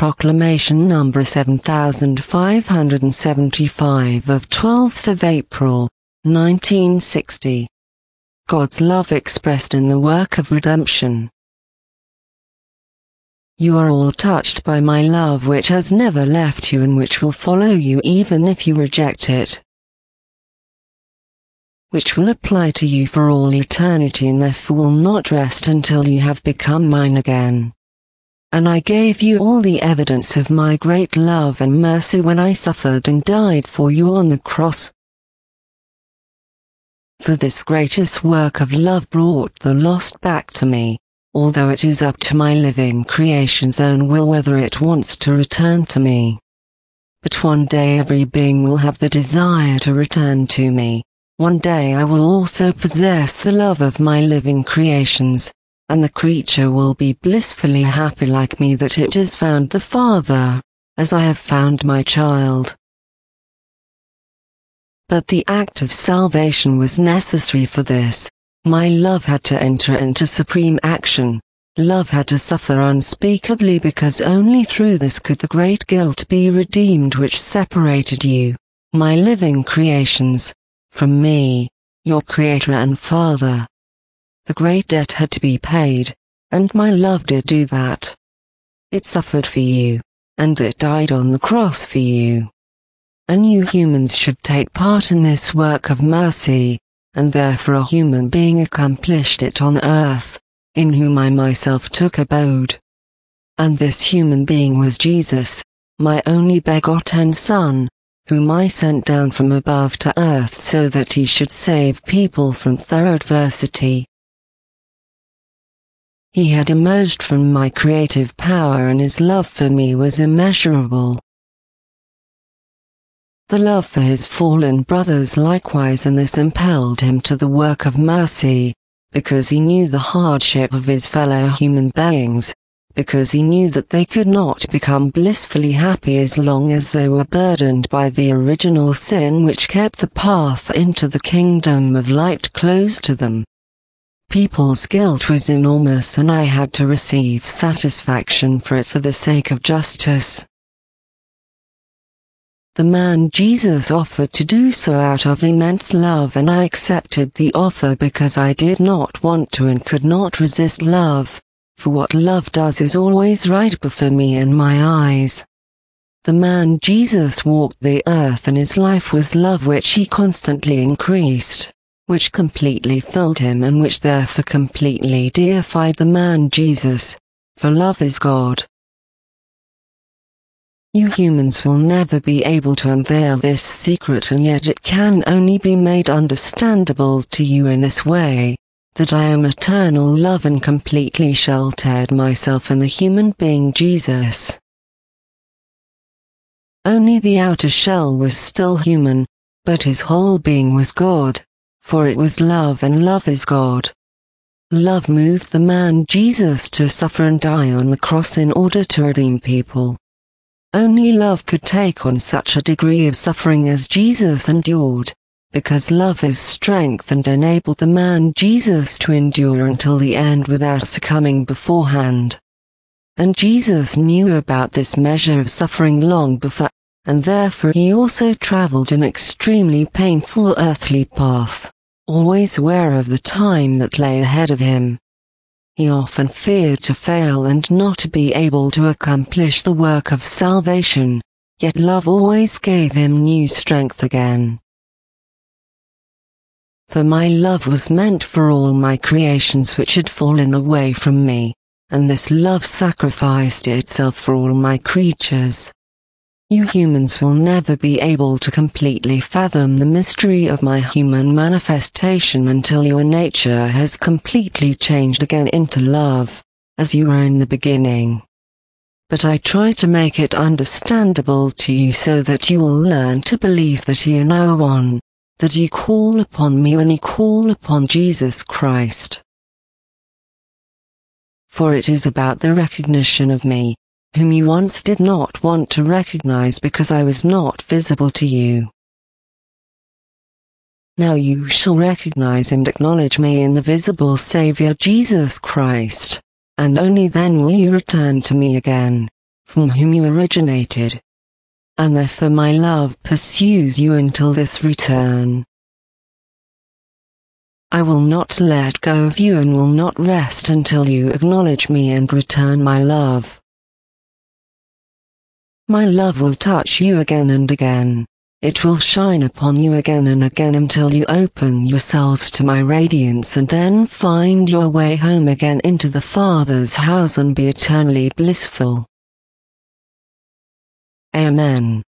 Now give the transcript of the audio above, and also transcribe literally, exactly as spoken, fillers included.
Proclamation number seven thousand five hundred seventy-five of twelfth of April, nineteen sixty. God's love expressed in the work of redemption. You are all touched by my love, which has never left you and which will follow you even if you reject it, which will apply to you for all eternity and therefore will not rest until you have become mine again. And I gave you all the evidence of my great love and mercy when I suffered and died for you on the cross. For this greatest work of love brought the lost back to me, although it is up to my living creation's own will whether it wants to return to me. But one day every being will have the desire to return to me. One day I will also possess the love of my living creations, and the creature will be blissfully happy like me that it has found the Father, as I have found my child. But the act of salvation was necessary for this. My love had to enter into supreme action. Love had to suffer unspeakably because only through this could the great guilt be redeemed which separated you, my living creations, from me, your Creator and Father. The great debt had to be paid, and my love did do that. It suffered for you, and it died on the cross for you. And you humans should take part in this work of mercy, and therefore a human being accomplished it on earth, in whom I myself took abode. And this human being was Jesus, my only begotten Son, whom I sent down from above to earth so that he should save people from their adversity. He had emerged from my creative power and his love for me was immeasurable. The love for his fallen brothers likewise, and this impelled him to the work of mercy, because he knew the hardship of his fellow human beings, because he knew that they could not become blissfully happy as long as they were burdened by the original sin which kept the path into the kingdom of light closed to them. People's guilt was enormous and I had to receive satisfaction for it for the sake of justice. The man Jesus offered to do so out of immense love, and I accepted the offer because I did not want to and could not resist love, for what love does is always right before me in my eyes. The man Jesus walked the earth and his life was love which he constantly increased, which completely filled him and which therefore completely deified the man Jesus, for love is God. You humans will never be able to unveil this secret, and yet it can only be made understandable to you in this way, that I am eternal love and completely sheltered myself in the human being Jesus. Only the outer shell was still human, but his whole being was God, for it was love and love is God. Love moved the man Jesus to suffer and die on the cross in order to redeem people. Only love could take on such a degree of suffering as Jesus endured, because love is strength and enabled the man Jesus to endure until the end without succumbing beforehand. And Jesus knew about this measure of suffering long before, and therefore he also traveled an extremely painful earthly path, always aware of the time that lay ahead of him. He often feared to fail and not to be able to accomplish the work of salvation, yet love always gave him new strength again. For my love was meant for all my creations which had fallen away from me, and this love sacrificed itself for all my creatures. You humans will never be able to completely fathom the mystery of my human manifestation until your nature has completely changed again into love, as you were in the beginning. But I try to make it understandable to you so that you will learn to believe that you know one, that you call upon me when you call upon Jesus Christ. For it is about the recognition of me, whom you once did not want to recognize because I was not visible to you. Now you shall recognize and acknowledge me in the visible Savior Jesus Christ, and only then will you return to me again, from whom you originated. And therefore my love pursues you until this return. I will not let go of you and will not rest until you acknowledge me and return my love. My love will touch you again and again. It will shine upon you again and again until you open yourselves to my radiance and then find your way home again into the Father's house and be eternally blissful. Amen.